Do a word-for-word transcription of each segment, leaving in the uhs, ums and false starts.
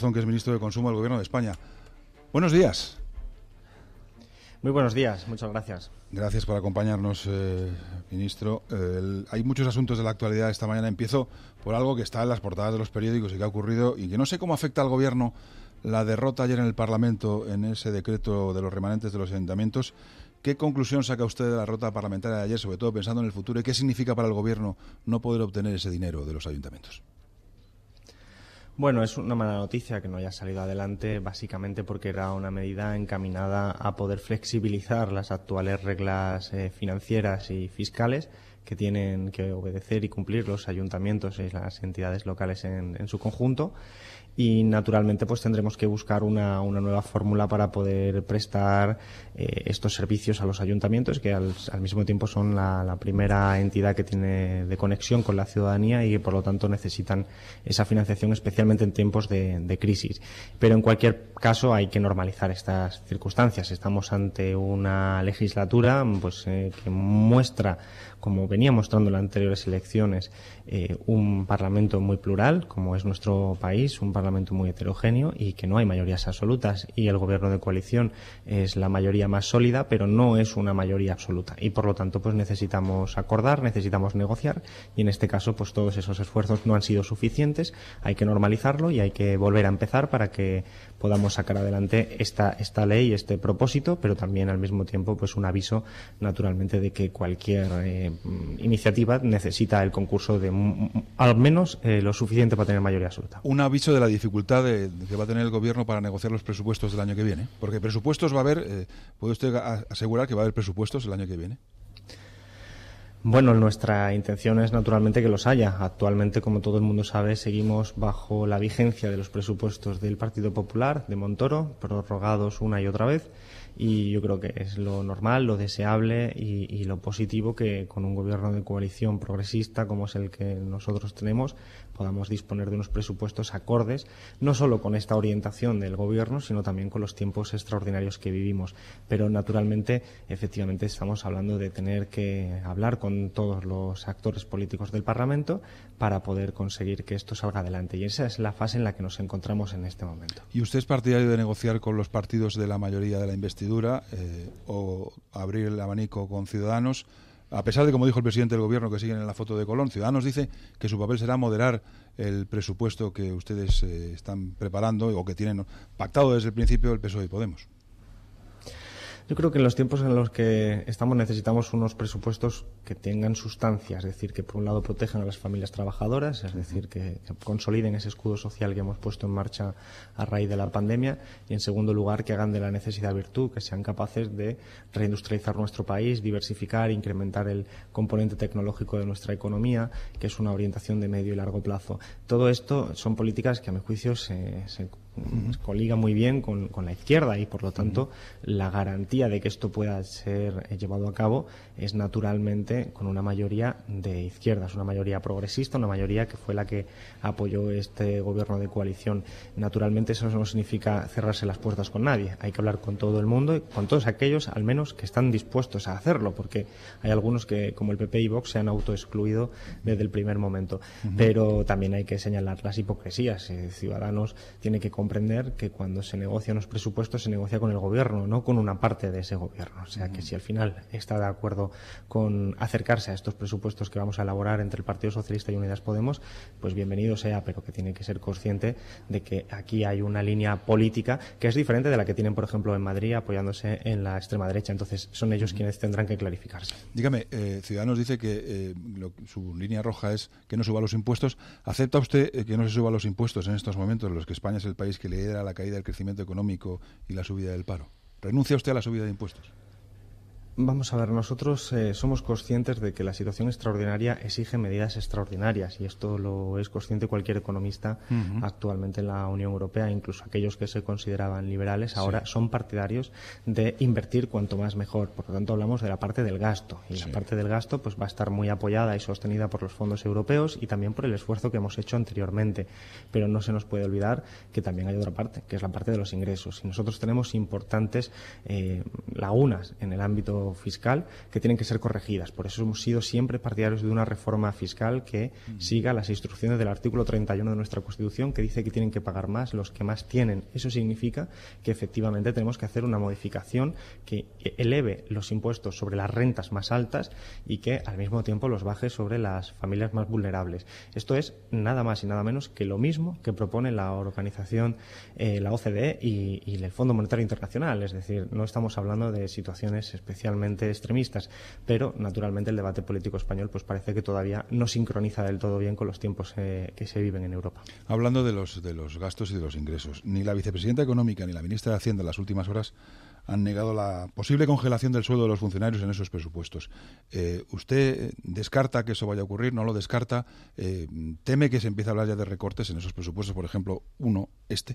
que es ministro de Consumo del Gobierno de España. Buenos días. Muy buenos días, muchas gracias. Gracias por acompañarnos, eh, ministro. Eh, el, hay muchos asuntos de la actualidad esta mañana. Empiezo por algo que está en las portadas de los periódicos y que ha ocurrido y que no sé cómo afecta al Gobierno la derrota ayer en el Parlamento en ese decreto de los remanentes de los ayuntamientos. ¿Qué conclusión saca usted de la derrota parlamentaria de ayer, sobre todo pensando en el futuro, y qué significa para el Gobierno no poder obtener ese dinero de los ayuntamientos? Bueno, es una mala noticia que no haya salido adelante, básicamente porque era una medida encaminada a poder flexibilizar las actuales reglas eh, financieras y fiscales que tienen que obedecer y cumplir los ayuntamientos y las entidades locales en, en su conjunto. Y naturalmente pues tendremos que buscar una, una nueva fórmula para poder prestar eh, estos servicios a los ayuntamientos, que al, al mismo tiempo son la, la primera entidad que tiene de conexión con la ciudadanía y que por lo tanto necesitan esa financiación, especialmente en tiempos de, de crisis. Pero en cualquier caso hay que normalizar estas circunstancias. Estamos ante una legislatura pues eh, que muestra, como venía mostrando en las anteriores elecciones, eh, un Parlamento muy plural, como es nuestro país, un Parlamento muy heterogéneo y que no hay mayorías absolutas, y el Gobierno de coalición es la mayoría más sólida, pero no es una mayoría absoluta, y por lo tanto pues necesitamos acordar, necesitamos negociar, y en este caso pues todos esos esfuerzos no han sido suficientes. Hay que normalizarlo y hay que volver a empezar para que podamos sacar adelante esta, esta ley, este propósito, pero también al mismo tiempo pues un aviso naturalmente de que cualquier eh, iniciativa necesita el concurso de al menos eh, lo suficiente para tener mayoría absoluta. Un aviso de la dificultad de, de que va a tener el Gobierno para negociar los presupuestos del año que viene, porque presupuestos va a haber, eh, ¿puede usted asegurar que va a haber presupuestos el año que viene? Bueno, nuestra intención es naturalmente que los haya. Actualmente, como todo el mundo sabe, seguimos bajo la vigencia de los presupuestos del Partido Popular, de Montoro, prorrogados una y otra vez, y yo creo que es lo normal, lo deseable y, y lo positivo que con un gobierno de coalición progresista como es el que nosotros tenemos podamos disponer de unos presupuestos acordes, no solo con esta orientación del gobierno, sino también con los tiempos extraordinarios que vivimos. Pero naturalmente, efectivamente, estamos hablando de tener que hablar con todos los actores políticos del Parlamento para poder conseguir que esto salga adelante, y esa es la fase en la que nos encontramos en este momento. ¿Y usted es partidario de negociar con los partidos de la mayoría de la investidura eh, o abrir el abanico con Ciudadanos? A pesar de, como dijo el presidente del Gobierno, que siguen en la foto de Colón, Ciudadanos dice que su papel será moderar el presupuesto que ustedes eh, están preparando o que tienen pactado desde el principio el P S O E y Podemos. Yo creo que en los tiempos en los que estamos necesitamos unos presupuestos que tengan sustancia, es decir, que por un lado protejan a las familias trabajadoras, es decir, que, que consoliden ese escudo social que hemos puesto en marcha a raíz de la pandemia, y en segundo lugar que hagan de la necesidad virtud, que sean capaces de reindustrializar nuestro país, diversificar, incrementar el componente tecnológico de nuestra economía, que es una orientación de medio y largo plazo. Todo esto son políticas que a mi juicio se, se coliga muy bien con, con la izquierda, y por lo tanto la garantía de que esto pueda ser eh, llevado a cabo es naturalmente con una mayoría de izquierdas, una mayoría progresista, una mayoría que fue la que apoyó este gobierno de coalición. Naturalmente eso no significa cerrarse las puertas con nadie, hay que hablar con todo el mundo y con todos aquellos al menos que están dispuestos a hacerlo, porque hay algunos que como el P P y Vox se han autoexcluido desde el primer momento. Uh-huh. Pero también hay que señalar las hipocresías. eh, Ciudadanos tiene que comprender que cuando se negocian los presupuestos se negocia con el gobierno, no con una parte de ese gobierno. O sea que si al final está de acuerdo con acercarse a estos presupuestos que vamos a elaborar entre el Partido Socialista y Unidas Podemos, pues bienvenido sea, pero que tiene que ser consciente de que aquí hay una línea política que es diferente de la que tienen, por ejemplo, en Madrid apoyándose en la extrema derecha. Entonces son ellos quienes tendrán que clarificarse. Dígame, eh, Ciudadanos dice que eh, lo, su línea roja es que no suba los impuestos. ¿Acepta usted eh, que no se suban los impuestos en estos momentos en los que España es el país que lidera la caída del crecimiento económico y la subida del paro? ¿Renuncia usted a la subida de impuestos? Vamos a ver, nosotros eh, somos conscientes de que la situación extraordinaria exige medidas extraordinarias, y esto lo es consciente cualquier economista uh-huh. actualmente en la Unión Europea. Incluso aquellos que se consideraban liberales ahora sí. son partidarios de invertir cuanto más mejor. Por lo tanto, hablamos de la parte del gasto, y sí. la parte del gasto pues va a estar muy apoyada y sostenida por los fondos europeos y también por el esfuerzo que hemos hecho anteriormente. Pero no se nos puede olvidar que también hay otra parte, que es la parte de los ingresos. Y nosotros tenemos importantes eh, lagunas en el ámbito ciclo fiscal que tienen que ser corregidas. Por eso hemos sido siempre partidarios de una reforma fiscal que siga las instrucciones del artículo treinta y uno de nuestra Constitución, que dice que tienen que pagar más los que más tienen. Eso significa que efectivamente tenemos que hacer una modificación que eleve los impuestos sobre las rentas más altas y que al mismo tiempo los baje sobre las familias más vulnerables. Esto es nada más y nada menos que lo mismo que propone la organización, eh, la O C D E y, y el Fondo Monetario Internacional. Es decir, no estamos hablando de situaciones especialmente extremistas, pero naturalmente el debate político español pues parece que todavía no sincroniza del todo bien con los tiempos eh, que se viven en Europa. Hablando de los, de los gastos y de los ingresos, ni la vicepresidenta económica ni la ministra de Hacienda en las últimas horas han negado la posible congelación del sueldo de los funcionarios en esos presupuestos. Eh, ¿Usted descarta que eso vaya a ocurrir? ¿No lo descarta? Eh, ¿Teme que se empiece a hablar ya de recortes en esos presupuestos? Por ejemplo, uno, este.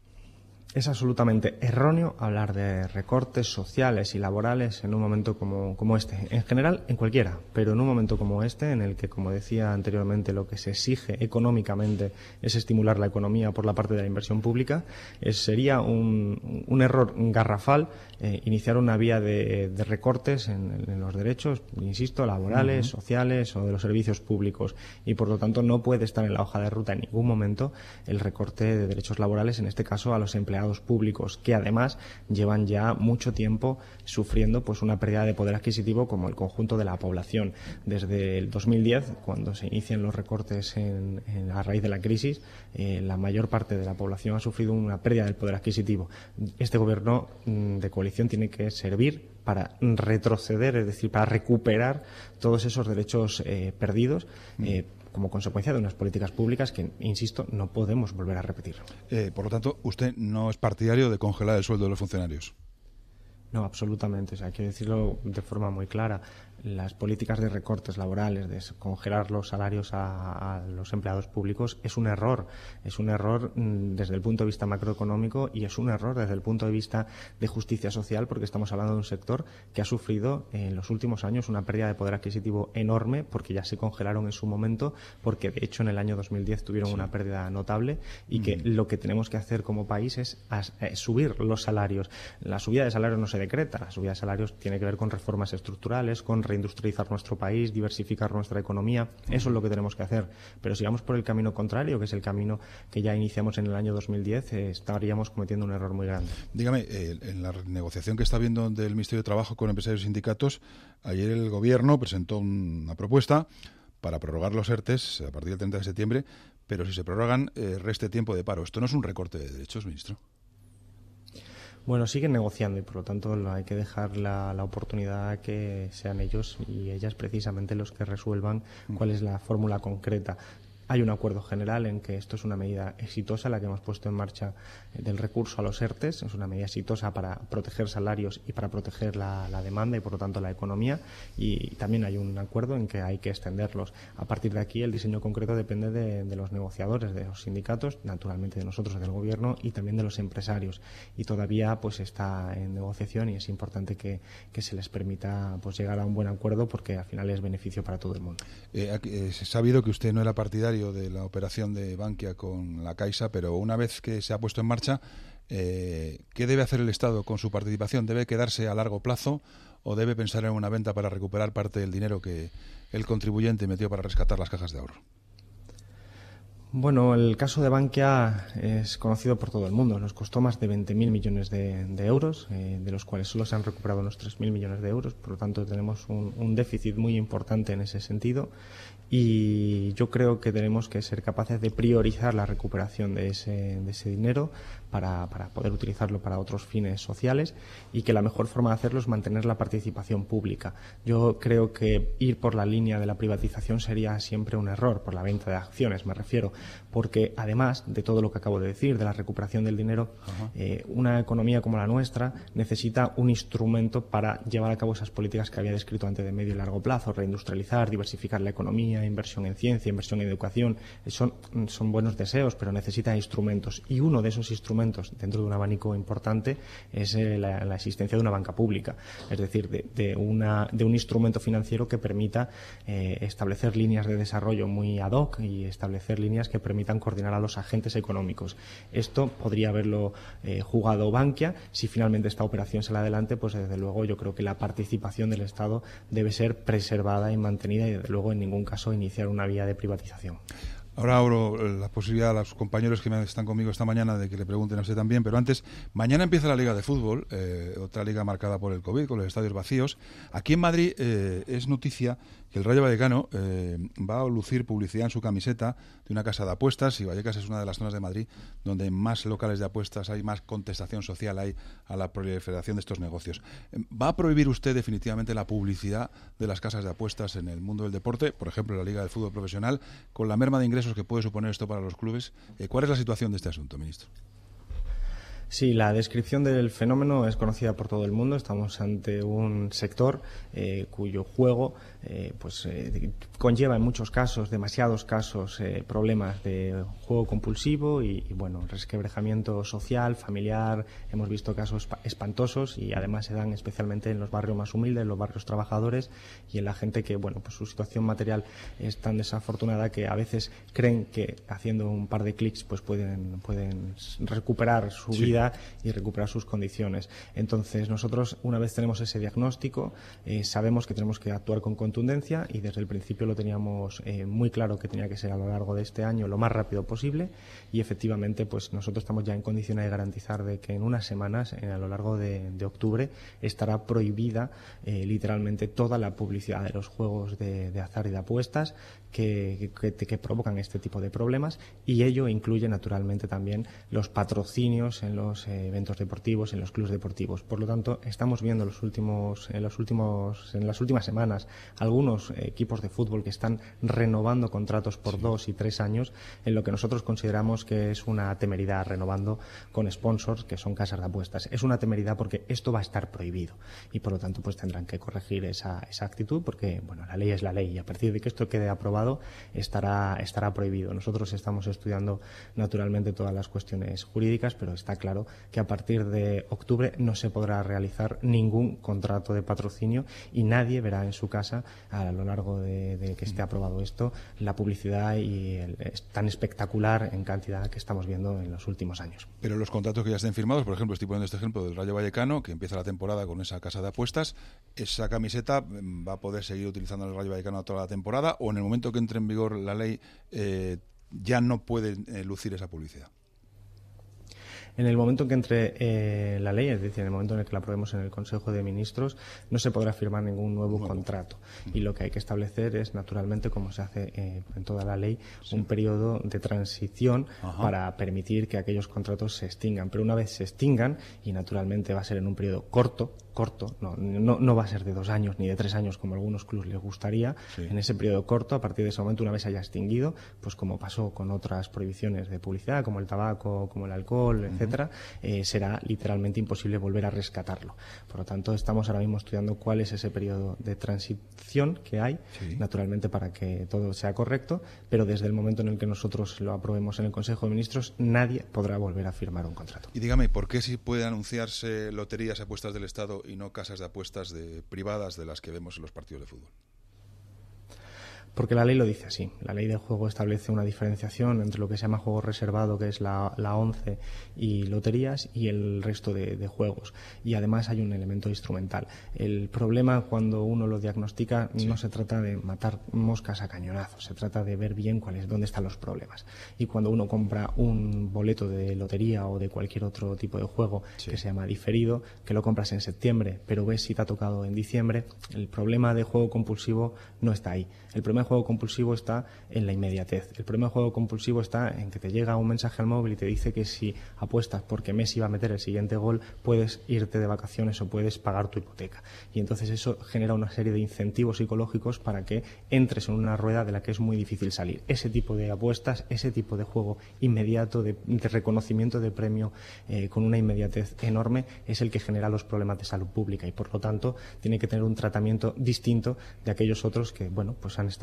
Es absolutamente erróneo hablar de recortes sociales y laborales en un momento como, como este. En general, en cualquiera, pero en un momento como este, en el que, como decía anteriormente, lo que se exige económicamente es estimular la economía por la parte de la inversión pública, es, sería un, un error garrafal eh, iniciar una vía de, de recortes en, en los derechos, insisto, laborales, uh-huh. sociales o de los servicios públicos. Y, por lo tanto, no puede estar en la hoja de ruta en ningún momento el recorte de derechos laborales, en este caso a los empleados públicos, que además llevan ya mucho tiempo sufriendo pues una pérdida de poder adquisitivo como el conjunto de la población. Desde el dos mil diez, cuando se inician los recortes en, en, a raíz de la crisis, eh, la mayor parte de la población ha sufrido una pérdida del poder adquisitivo. Este gobierno mm, de coalición tiene que servir para retroceder, es decir, para recuperar todos esos derechos eh, perdidos eh, como consecuencia de unas políticas públicas que, insisto, no podemos volver a repetir. Eh, por lo tanto, ¿usted no es partidario de congelar el sueldo de los funcionarios? No, absolutamente. O sea, hay que decirlo de forma muy clara. Las políticas de recortes laborales, de congelar los salarios a, a los empleados públicos, es un error. Es un error mm, desde el punto de vista macroeconómico y es un error desde el punto de vista de justicia social, porque estamos hablando de un sector que ha sufrido en los últimos años una pérdida de poder adquisitivo enorme, porque ya se congelaron en su momento, porque de hecho en el año dos mil diez tuvieron sí. una pérdida notable y mm. que lo que tenemos que hacer como país es, es, es subir los salarios. La subida de salarios no se decreta. La subida de salarios tiene que ver con reformas estructurales, con reindustrializar nuestro país, diversificar nuestra economía. Eso es lo que tenemos que hacer. Pero si vamos por el camino contrario, que es el camino que ya iniciamos en el año dos mil diez, eh, estaríamos cometiendo un error muy grande. Dígame, eh, en la negociación que está habiendo del Ministerio de Trabajo con empresarios y sindicatos, ayer el Gobierno presentó una propuesta para prorrogar los ERTES a partir del treinta de septiembre, pero si se prorrogan, eh, reste tiempo de paro. ¿Esto no es un recorte de derechos, ministro? Bueno, siguen negociando y por lo tanto hay que dejar la, la oportunidad a que sean ellos y ellas precisamente los que resuelvan cuál es la fórmula concreta. Hay un acuerdo general en que esto es una medida exitosa, la que hemos puesto en marcha del recurso a los ERTES. Es una medida exitosa para proteger salarios y para proteger la, la demanda y, por lo tanto, la economía. Y también hay un acuerdo en que hay que extenderlos. A partir de aquí, el diseño concreto depende de, de los negociadores, de los sindicatos, naturalmente de nosotros, del Gobierno y también de los empresarios. Y todavía pues está en negociación y es importante que, que se les permita pues llegar a un buen acuerdo, porque al final es beneficio para todo el mundo. Eh, eh, se ha sabido que usted no era partidario de la operación de Bankia con la Caixa, pero una vez que se ha puesto en marcha, eh, ¿qué debe hacer el Estado con su participación? ¿Debe quedarse a largo plazo o debe pensar en una venta para recuperar parte del dinero que el contribuyente metió para rescatar las cajas de ahorro? Bueno, el caso de Bankia es conocido por todo el mundo. Nos costó más de veinte mil millones de, de euros, eh, de los cuales solo se han recuperado unos tres mil millones de euros. Por lo tanto, tenemos un, un déficit muy importante en ese sentido. Y yo creo que tenemos que ser capaces de priorizar la recuperación de ese, de ese dinero para, para poder utilizarlo para otros fines sociales, y que la mejor forma de hacerlo es mantener la participación pública. Yo creo que ir por la línea de la privatización sería siempre un error, por la venta de acciones me refiero, porque además de todo lo que acabo de decir, de la recuperación del dinero, eh, una economía como la nuestra necesita un instrumento para llevar a cabo esas políticas que había descrito antes de medio y largo plazo: reindustrializar, diversificar la economía, economía, inversión en ciencia, inversión en educación, son, son buenos deseos, pero necesita instrumentos. Y uno de esos instrumentos, dentro de un abanico importante, es eh, la, la existencia de una banca pública, es decir, de, de, una, de un instrumento financiero que permita eh, establecer líneas de desarrollo muy ad hoc y establecer líneas que permitan coordinar a los agentes económicos. Esto podría haberlo eh, jugado Bankia. Si finalmente esta operación sale adelante, pues desde luego yo creo que la participación del Estado debe ser preservada y mantenida y desde luego en ningún caso iniciar una vía de privatización. Ahora abro la posibilidad a los compañeros que están conmigo esta mañana de que le pregunten a usted también, pero antes, mañana empieza la Liga de Fútbol, eh, otra liga marcada por el COVID, con los estadios vacíos. Aquí en Madrid eh, es noticia que el Rayo Vallecano eh, va a lucir publicidad en su camiseta de una casa de apuestas, y Vallecas es una de las zonas de Madrid donde más locales de apuestas hay, más contestación social hay a la proliferación de estos negocios. ¿Va a prohibir usted definitivamente la publicidad de las casas de apuestas en el mundo del deporte, por ejemplo en la Liga del Fútbol Profesional, con la merma de ingresos que puede suponer esto para los clubes? Eh, ¿Cuál es la situación de este asunto, ministro? Sí, la descripción del fenómeno es conocida por todo el mundo. Estamos ante un sector eh, cuyo juego eh, pues eh, conlleva en muchos casos, demasiados casos, eh, problemas de juego compulsivo y, y bueno, resquebrajamiento social, familiar. Hemos visto casos espantosos y además se dan especialmente en los barrios más humildes, en los barrios trabajadores y en la gente que, bueno, pues su situación material es tan desafortunada que a veces creen que haciendo un par de clics pues pueden, pueden recuperar su sí. vida y recuperar sus condiciones. Entonces nosotros, una vez tenemos ese diagnóstico, eh, sabemos que tenemos que actuar con contundencia y desde el principio lo teníamos eh, muy claro que tenía que ser a lo largo de este año lo más rápido posible y efectivamente pues nosotros estamos ya en condiciones de garantizar de que en unas semanas, eh, a lo largo de, de octubre, estará prohibida eh, literalmente toda la publicidad de los juegos de, de azar y de apuestas que, que, que provocan este tipo de problemas y ello incluye naturalmente también los patrocinios en los eh, eventos deportivos, en los clubes deportivos. Por lo tanto, estamos viendo los últimos, en, los últimos, en las últimas semanas algunos eh, equipos de fútbol que están renovando contratos por sí. dos y tres años en lo que nosotros consideramos que es una temeridad, renovando con sponsors que son casas de apuestas. Es una temeridad porque esto va a estar prohibido y por lo tanto pues tendrán que corregir esa, esa actitud porque bueno, la ley es la ley y a partir de que esto quede aprobado estará, estará prohibido. Nosotros estamos estudiando naturalmente todas las cuestiones jurídicas, pero está claro que a partir de octubre no se podrá realizar ningún contrato de patrocinio y nadie verá en su casa a lo largo de, de que esté aprobado esto la publicidad y el, es tan espectacular en cantidad que estamos viendo en los últimos años. Pero los contratos que ya estén firmados, por ejemplo, estoy poniendo este ejemplo del Rayo Vallecano, que empieza la temporada con esa casa de apuestas, ¿esa camiseta va a poder seguir utilizando el Rayo Vallecano toda la temporada o en el momento que entre en vigor la ley eh, ya no puede eh, lucir esa publicidad? En el momento en que entre eh, la ley, es decir, en el momento en el que la aprobemos en el Consejo de Ministros, no se podrá firmar ningún nuevo bueno. contrato. Y lo que hay que establecer es, naturalmente, como se hace eh, en toda la ley, sí. un periodo de transición Ajá. para permitir que aquellos contratos se extingan. Pero una vez se extingan, y naturalmente va a ser en un periodo corto, corto, no, no, no va a ser de dos años ni de tres años como a algunos clubes les gustaría, sí. en ese periodo corto, a partir de ese momento, una vez se haya extinguido, pues como pasó con otras prohibiciones de publicidad, como el tabaco, como el alcohol, uh-huh. etcétera, eh, será literalmente imposible volver a rescatarlo. Por lo tanto, estamos ahora mismo estudiando cuál es ese periodo de transición que hay, sí. naturalmente para que todo sea correcto, pero desde el momento en el que nosotros lo aprobemos en el Consejo de Ministros, nadie podrá volver a firmar un contrato. Y dígame, ¿por qué si pueden anunciarse loterías y apuestas del Estado y no casas de apuestas de privadas de las que vemos en los partidos de fútbol? Porque la ley lo dice así. La ley del juego establece una diferenciación entre lo que se llama juego reservado, que es la, la ONCE, y loterías, y el resto de, de juegos. Y además hay un elemento instrumental. El problema, cuando uno lo diagnostica, sí. no se trata de matar moscas a cañonazos, se trata de ver bien cuál es, dónde están los problemas. Y cuando uno compra un boleto de lotería o de cualquier otro tipo de juego sí. que se llama diferido, que lo compras en septiembre, pero ves si te ha tocado en diciembre, el problema de juego compulsivo no está ahí. El problema de juego compulsivo está en la inmediatez. El problema de juego compulsivo está en que te llega un mensaje al móvil y te dice que si apuestas porque Messi va a meter el siguiente gol, puedes irte de vacaciones o puedes pagar tu hipoteca. Y entonces eso genera una serie de incentivos psicológicos para que entres en una rueda de la que es muy difícil salir. Ese tipo de apuestas, ese tipo de juego inmediato, de, de reconocimiento de premio eh, con una inmediatez enorme, es el que genera los problemas de salud pública y por lo tanto tiene que tener un tratamiento distinto de aquellos otros que, bueno, pues han estado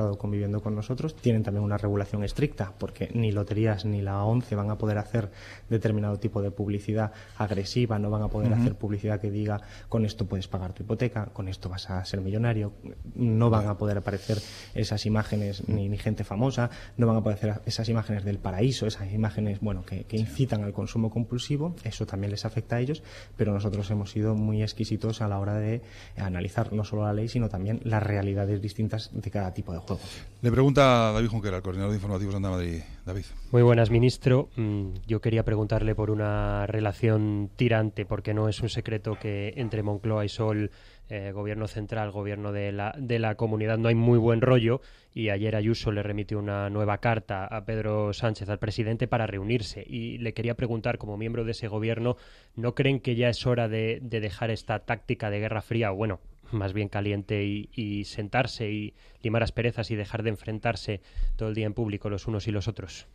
estado conviviendo con nosotros. Tienen también una regulación estricta, porque ni loterías ni la ONCE van a poder hacer determinado tipo de publicidad agresiva, no van a poder uh-huh. hacer publicidad que diga con esto puedes pagar tu hipoteca, con esto vas a ser millonario. No van a poder aparecer esas imágenes ni, ni gente famosa, no van a poder hacer esas imágenes del paraíso, esas imágenes bueno que, que incitan al consumo compulsivo. Eso también les afecta a ellos, pero nosotros hemos sido muy exquisitos a la hora de analizar no solo la ley, sino también las realidades distintas de cada tipo de juego. Le pregunta David Junquera, el coordinador de informativos de Onda Madrid. David. Muy buenas, ministro. Yo quería preguntarle por una relación tirante, porque no es un secreto que entre Moncloa y Sol, eh, gobierno central, gobierno de la, de la comunidad, no hay muy buen rollo, y ayer Ayuso le remitió una nueva carta a Pedro Sánchez, al presidente, para reunirse. Y le quería preguntar, como miembro de ese gobierno, ¿no creen que ya es hora de, de dejar esta táctica de guerra fría, o bueno, más bien caliente, y, y sentarse y limar asperezas y dejar de enfrentarse todo el día en público los unos y los otros?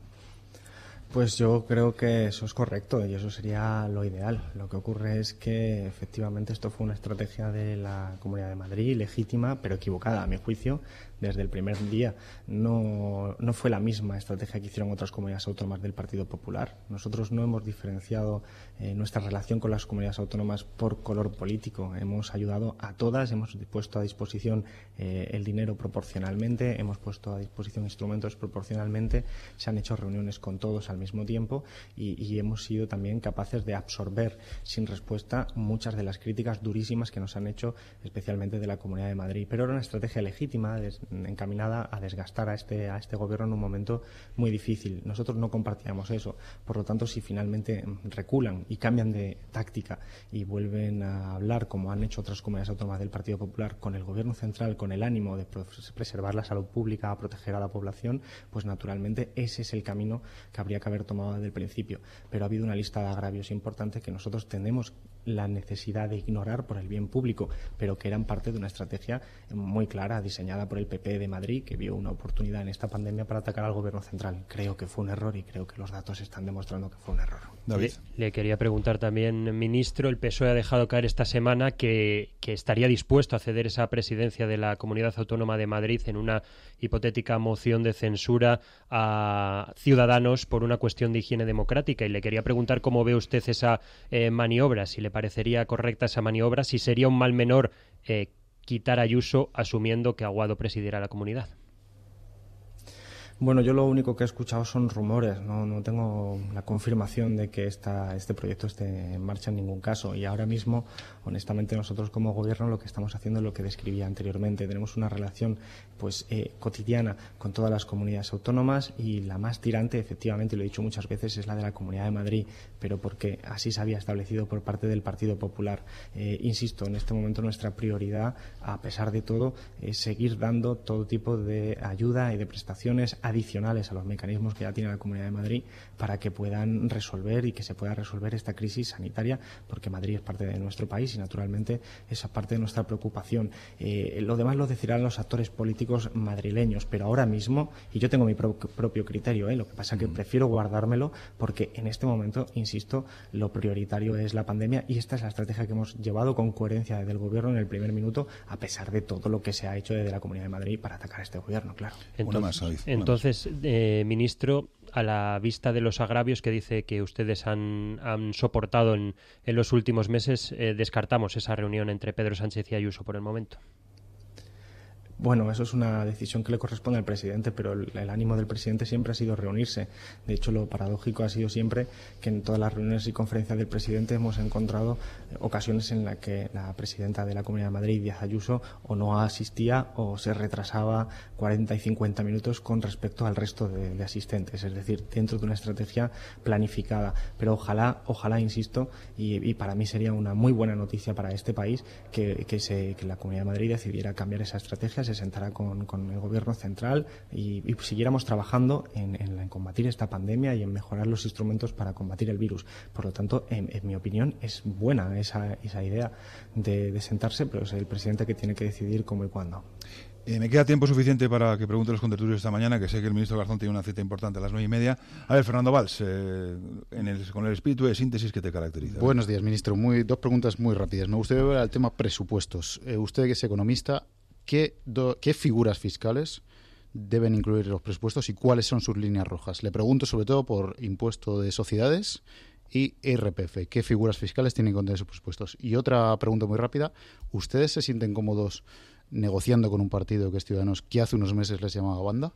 Pues yo creo que eso es correcto y eso sería lo ideal. Lo que ocurre es que efectivamente esto fue una estrategia de la Comunidad de Madrid, legítima, pero equivocada, a mi juicio, desde el primer día. No, no fue la misma estrategia que hicieron otras comunidades autónomas del Partido Popular. Nosotros no hemos diferenciado eh, nuestra relación con las comunidades autónomas por color político. Hemos ayudado a todas, hemos puesto a disposición eh, el dinero proporcionalmente, hemos puesto a disposición instrumentos proporcionalmente, se han hecho reuniones con todos al mismo tiempo y, y hemos sido también capaces de absorber sin respuesta muchas de las críticas durísimas que nos han hecho, especialmente de la Comunidad de Madrid. Pero era una estrategia legítima, des, encaminada a desgastar a este, a este gobierno en un momento muy difícil. Nosotros no compartíamos eso. Por lo tanto, si finalmente reculan y cambian de táctica y vuelven a hablar, como han hecho otras comunidades autónomas del Partido Popular, con el gobierno central, con el ánimo de preservar la salud pública, a proteger a la población, pues naturalmente ese es el camino que habría que haber tomado desde el principio. Pero ha habido una lista de agravios importante que nosotros tenemos la necesidad de ignorar por el bien público, pero que eran parte de una estrategia muy clara, diseñada por el P P de Madrid, que vio una oportunidad en esta pandemia para atacar al gobierno central. Creo que fue un error y creo que los datos están demostrando que fue un error. David. Le, le quería preguntar también, ministro, el P S O E ha dejado caer esta semana que, que estaría dispuesto a ceder esa presidencia de la Comunidad Autónoma de Madrid en una hipotética moción de censura a Ciudadanos por una cuestión de higiene democrática, y le quería preguntar cómo ve usted esa eh, maniobra, si le parecería correcta esa maniobra, si sería un mal menor eh, quitar a Ayuso asumiendo que Aguado presidirá la comunidad. Bueno, yo lo único que he escuchado son rumores, no, no tengo la confirmación de que esta, este proyecto esté en marcha en ningún caso. Y ahora mismo, honestamente, nosotros como gobierno lo que estamos haciendo es lo que describía anteriormente. Tenemos una relación pues eh, cotidiana con todas las comunidades autónomas, y la más tirante, efectivamente, y lo he dicho muchas veces, es la de la Comunidad de Madrid, pero porque así se había establecido por parte del Partido Popular. Eh, insisto, en este momento nuestra prioridad, a pesar de todo, es seguir dando todo tipo de ayuda y de prestaciones adicionales a los mecanismos que ya tiene la Comunidad de Madrid para que puedan resolver y que se pueda resolver esta crisis sanitaria, porque Madrid es parte de nuestro país y naturalmente esa parte de nuestra preocupación. Eh, lo demás lo decidirán los actores políticos madrileños, pero ahora mismo, y yo tengo mi pro propio criterio, ¿eh? Lo que pasa es que mm. prefiero guardármelo porque en este momento, insisto, lo prioritario es la pandemia, y esta es la estrategia que hemos llevado con coherencia desde el Gobierno en el primer minuto, a pesar de todo lo que se ha hecho desde la Comunidad de Madrid para atacar a este Gobierno, claro. Entonces, más, entonces eh, ministro, a la vista de los agravios que dice que ustedes han, han soportado en, en los últimos meses, eh, descartamos esa reunión entre Pedro Sánchez y Ayuso por el momento. Bueno, eso es una decisión que le corresponde al presidente, pero el, el ánimo del presidente siempre ha sido reunirse. De hecho, lo paradójico ha sido siempre que en todas las reuniones y conferencias del presidente hemos encontrado ocasiones en las que la presidenta de la Comunidad de Madrid, Díaz Ayuso, o no asistía o se retrasaba cuarenta y cincuenta minutos con respecto al resto de, de asistentes. Es decir, dentro de una estrategia planificada. Pero ojalá, ojalá, insisto, y, y para mí sería una muy buena noticia para este país que, que, se, que la Comunidad de Madrid decidiera cambiar esa estrategia, se sentará con, con el Gobierno central y, y siguiéramos trabajando en, en, en combatir esta pandemia y en mejorar los instrumentos para combatir el virus. Por lo tanto, en, en mi opinión, es buena esa, esa idea de, de sentarse, pero es el presidente que tiene que decidir cómo y cuándo. Eh, me queda tiempo suficiente para que pregunte los contertulios esta mañana, que sé que el ministro Garzón tiene una cita importante a las nueve y media. A ver, Fernando Valls, eh, en el, con el espíritu de síntesis que te caracteriza. Buenos días, ministro. Muy, dos preguntas muy rápidas. Me gustaría ver el tema presupuestos. Eh, usted, que es economista, ¿qué, do, ¿qué figuras fiscales deben incluir los presupuestos y cuáles son sus líneas rojas? Le pregunto sobre todo por impuesto de sociedades y I R P F. ¿Qué figuras fiscales tienen que contener esos presupuestos? Y otra pregunta muy rápida. ¿Ustedes se sienten cómodos negociando con un partido que es Ciudadanos, que hace unos meses les llamaba banda?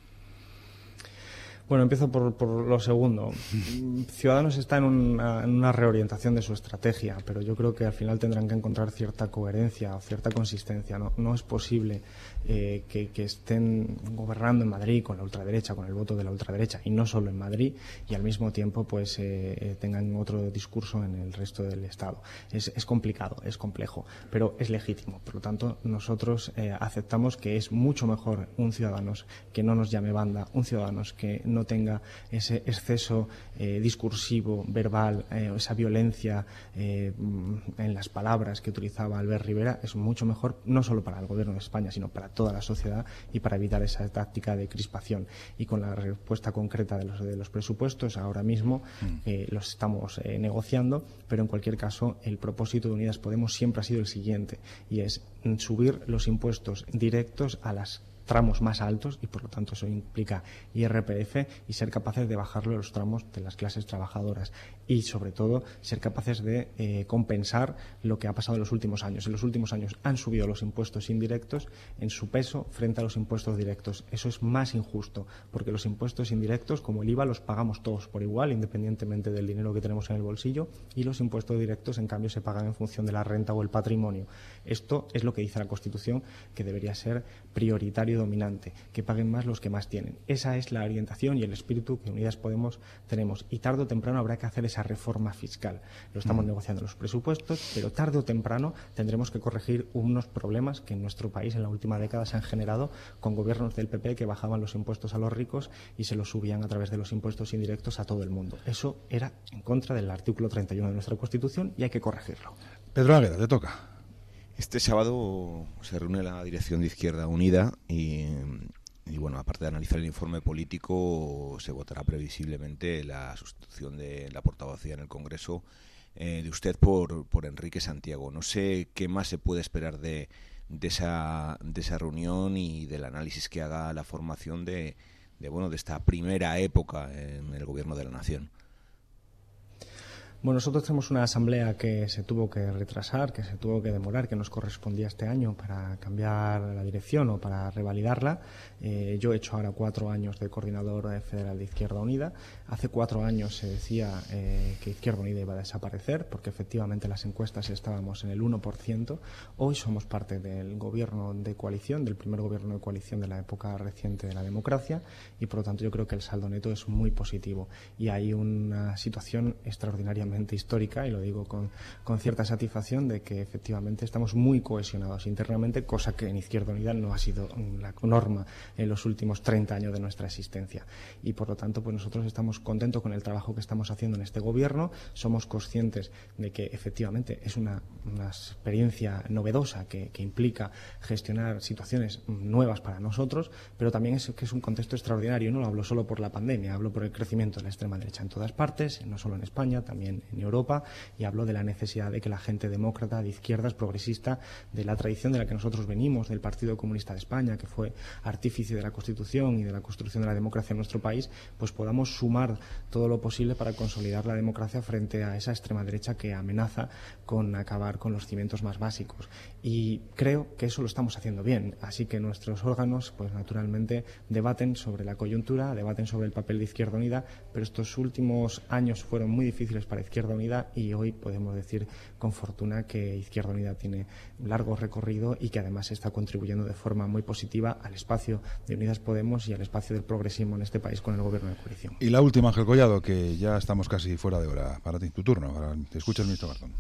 Bueno, empiezo por, por lo segundo. Ciudadanos está en una, en una reorientación de su estrategia, pero yo creo que al final tendrán que encontrar cierta coherencia o cierta consistencia. No, no es posible eh, que, que estén gobernando en Madrid con la ultraderecha, con el voto de la ultraderecha, y no solo en Madrid, y al mismo tiempo pues eh, tengan otro discurso en el resto del Estado. Es, es complicado, es complejo, pero es legítimo. Por lo tanto, nosotros eh, aceptamos que es mucho mejor un Ciudadanos que no nos llame banda, un Ciudadanos que no tenga ese exceso eh, discursivo, verbal, eh, esa violencia eh, en las palabras que utilizaba Albert Rivera. Es mucho mejor, no solo para el Gobierno de España, sino para toda la sociedad y para evitar esa táctica de crispación. Y con la respuesta concreta de los, de los presupuestos, ahora mismo eh, los estamos eh, negociando, pero en cualquier caso el propósito de Unidas Podemos siempre ha sido el siguiente, y es subir los impuestos directos a las tramos más altos, y por lo tanto eso implica I R P F, y ser capaces de bajarlo a los tramos de las clases trabajadoras, y sobre todo ser capaces de eh, compensar lo que ha pasado en los últimos años. En los últimos años han subido los impuestos indirectos en su peso frente a los impuestos directos. Eso es más injusto, porque los impuestos indirectos, como el I V A, los pagamos todos por igual, independientemente del dinero que tenemos en el bolsillo, y los impuestos directos, en cambio, se pagan en función de la renta o el patrimonio. Esto es lo que dice la Constitución, que debería ser prioritario y dominante, que paguen más los que más tienen. Esa es la orientación y el espíritu que Unidas Podemos tenemos, y tarde o temprano habrá que hacer esa reforma fiscal. Lo estamos mm. negociando en los presupuestos, pero tarde o temprano tendremos que corregir unos problemas que en nuestro país en la última década se han generado con gobiernos del P P que bajaban los impuestos a los ricos y se los subían a través de los impuestos indirectos a todo el mundo. Eso era en contra del artículo treinta y uno de nuestra Constitución y hay que corregirlo. Pedro Águeda, te toca. Este sábado se reúne la dirección de Izquierda Unida y, y, bueno, aparte de analizar el informe político, se votará previsiblemente la sustitución de la portavocía en el Congreso eh, de usted por, por Enrique Santiago. No sé qué más se puede esperar de, de, esa, de esa reunión y del análisis que haga la formación de, de, bueno, de esta primera época en el Gobierno de la Nación. Bueno, nosotros tenemos una asamblea que se tuvo que retrasar, que se tuvo que demorar, que nos correspondía este año para cambiar la dirección o para revalidarla. Eh, yo he hecho ahora cuatro años de coordinador federal de Izquierda Unida. Hace cuatro años se decía eh, que Izquierda Unida iba a desaparecer porque efectivamente las encuestas estábamos en el uno por ciento. Hoy somos parte del gobierno de coalición, del primer gobierno de coalición de la época reciente de la democracia, y por lo tanto yo creo que el saldo neto es muy positivo y hay una situación extraordinariamente histórica, y lo digo con, con cierta satisfacción, de que efectivamente estamos muy cohesionados internamente, cosa que en Izquierda Unida no ha sido la norma en los últimos treinta años de nuestra existencia. Y por lo tanto, pues nosotros estamos contentos con el trabajo que estamos haciendo en este gobierno. Somos conscientes de que efectivamente es una, una experiencia novedosa que, que implica gestionar situaciones nuevas para nosotros, pero también es que es un contexto extraordinario. No lo hablo solo por la pandemia, hablo por el crecimiento de la extrema derecha en todas partes, no solo en España, también en Europa, y hablo de la necesidad de que la gente demócrata, de izquierdas, progresista, de la tradición de la que nosotros venimos, del Partido Comunista de España, que fue artífice de la Constitución y de la construcción de la democracia en nuestro país, pues podamos sumar todo lo posible para consolidar la democracia frente a esa extrema derecha que amenaza con acabar con los cimientos más básicos. Y creo que eso lo estamos haciendo bien, así que nuestros órganos, pues naturalmente, debaten sobre la coyuntura, debaten sobre el papel de Izquierda Unida, pero estos últimos años fueron muy difíciles para Izquierda Unida y hoy podemos decir con fortuna que Izquierda Unida tiene un largo recorrido y que además está contribuyendo de forma muy positiva al espacio de Unidas Podemos y al espacio del progresismo en este país con el gobierno de coalición. Y la última, Ángel Collado, que ya estamos casi fuera de hora. Para ti, tu turno. Para, te escucha el ministro Garzón.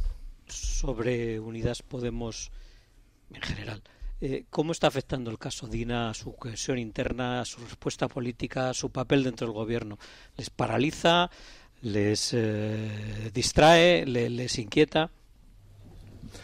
Sobre Unidas Podemos en general, eh, ¿cómo está afectando el caso Dina a su cohesión interna, a su respuesta política, a su papel dentro del gobierno? ¿Les paraliza? ¿Les eh, distrae? Le, ¿Les inquieta?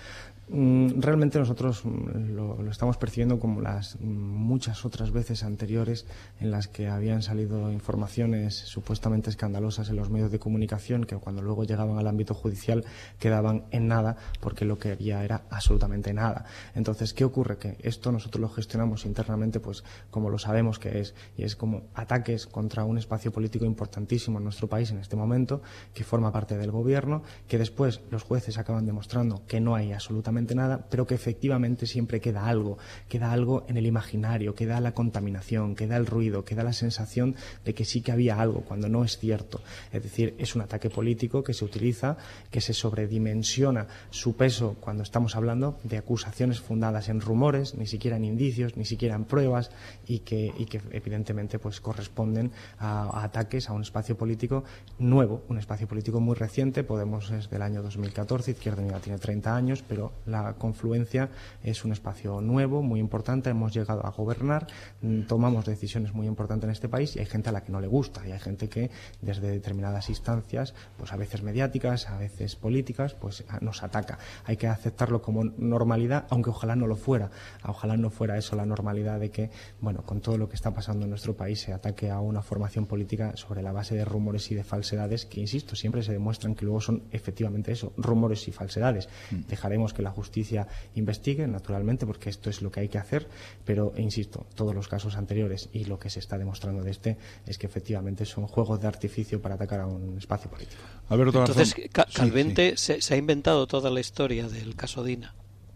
Realmente nosotros lo, lo estamos percibiendo como las muchas otras veces anteriores en las que habían salido informaciones supuestamente escandalosas en los medios de comunicación que cuando luego llegaban al ámbito judicial quedaban en nada porque lo que había era absolutamente nada. Entonces, ¿qué ocurre? Que esto nosotros lo gestionamos internamente pues como lo sabemos que es, y es como ataques contra un espacio político importantísimo en nuestro país en este momento, que forma parte del gobierno, que después los jueces acaban demostrando que no hay absolutamente nada, pero que efectivamente siempre queda algo, queda algo en el imaginario, queda la contaminación, queda el ruido, queda la sensación de que sí que había algo, cuando no es cierto. Es decir, es un ataque político que se utiliza, que se sobredimensiona su peso cuando estamos hablando de acusaciones fundadas en rumores, ni siquiera en indicios, ni siquiera en pruebas, y que, y que evidentemente pues corresponden a, a ataques a un espacio político nuevo, un espacio político muy reciente. Podemos es del año dos mil catorce, Izquierda Unida tiene treinta años, pero la confluencia es un espacio nuevo, muy importante. Hemos llegado a gobernar, tomamos decisiones muy importantes en este país y hay gente a la que no le gusta y hay gente que desde determinadas instancias, pues a veces mediáticas, a veces políticas, pues nos ataca. Hay que aceptarlo como normalidad, aunque ojalá no lo fuera. Ojalá no fuera eso la normalidad de que, bueno, con todo lo que está pasando en nuestro país se ataque a una formación política sobre la base de rumores y de falsedades que, insisto, siempre se demuestran que luego son efectivamente eso, rumores y falsedades. Mm. Dejaremos que la justicia investigue, naturalmente, porque esto es lo que hay que hacer, pero, insisto, todos los casos anteriores y lo que se está demostrando de este es que efectivamente son juegos de artificio para atacar a un espacio político. Alberto Entonces, Ca Calvente sí, sí. Se, se ha inventado toda la historia del caso Dina.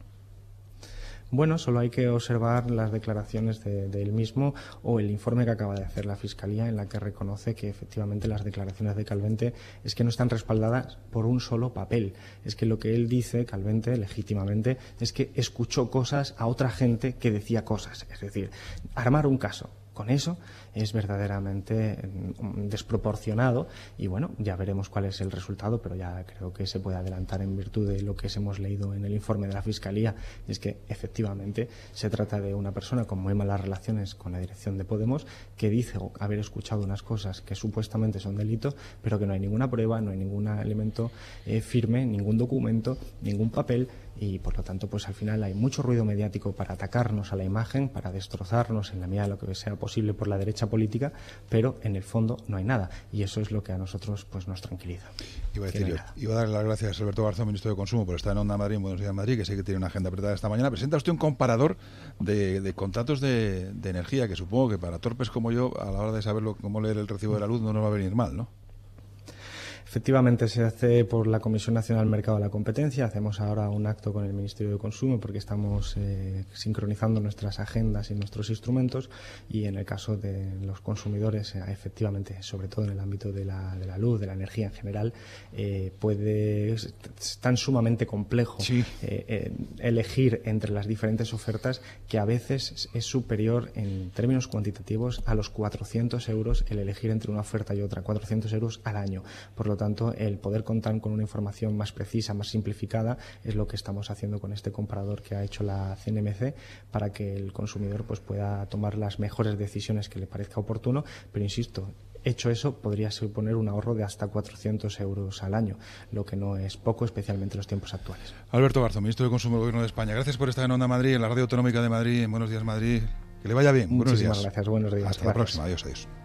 Bueno, solo hay que observar las declaraciones de, de él mismo o el informe que acaba de hacer la Fiscalía, en la que reconoce que efectivamente las declaraciones de Calvente es que no están respaldadas por un solo papel. Es que lo que él dice, Calvente, legítimamente, es que escuchó cosas a otra gente que decía cosas. Es decir, armar un caso con eso es verdaderamente desproporcionado y bueno, ya veremos cuál es el resultado, pero ya creo que se puede adelantar en virtud de lo que hemos leído en el informe de la Fiscalía, y es que efectivamente se trata de una persona con muy malas relaciones con la dirección de Podemos que dice haber escuchado unas cosas que supuestamente son delitos, pero que no hay ninguna prueba, no hay ningún elemento eh, firme, ningún documento, ningún papel, y por lo tanto pues al final hay mucho ruido mediático para atacarnos a la imagen, para destrozarnos en la medida de lo que sea posible por la derecha política, pero en el fondo no hay nada, y eso es lo que a nosotros pues nos tranquiliza. Iba a, decir, no iba a darle las gracias a Alberto Garzón, ministro de Consumo, por estar en Onda Madrid, en Buenos Días Madrid, que sé que tiene una agenda apretada esta mañana. Presenta usted un comparador de, de contratos de, de energía, que supongo que para torpes como yo, a la hora de saber cómo leer el recibo de la luz, no nos va a venir mal, ¿no? Efectivamente, se hace por la Comisión Nacional del Mercado de la Competencia. Hacemos ahora un acto con el Ministerio de Consumo porque estamos eh, sincronizando nuestras agendas y nuestros instrumentos, y en el caso de los consumidores, eh, efectivamente, sobre todo en el ámbito de la, de la luz, de la energía en general, eh, puede es tan sumamente complejo sí. eh, eh, elegir entre las diferentes ofertas que a veces es superior en términos cuantitativos a los cuatrocientos euros el elegir entre una oferta y otra, cuatrocientos euros al año. Por lo tanto, el poder contar con una información más precisa, más simplificada, es lo que estamos haciendo con este comparador que ha hecho la C N M C para que el consumidor pues pueda tomar las mejores decisiones que le parezca oportuno, pero insisto, hecho eso, podría suponer un ahorro de hasta cuatrocientos euros al año, lo que no es poco, especialmente en los tiempos actuales. Alberto Garzón, ministro de Consumo del Gobierno de España, gracias por estar en Onda Madrid, en la Radio Autonómica de Madrid, en Buenos Días Madrid. Que le vaya bien. Muchísimas Buenos días. gracias, buenos días. Hasta gracias. la próxima. Adiós, adiós.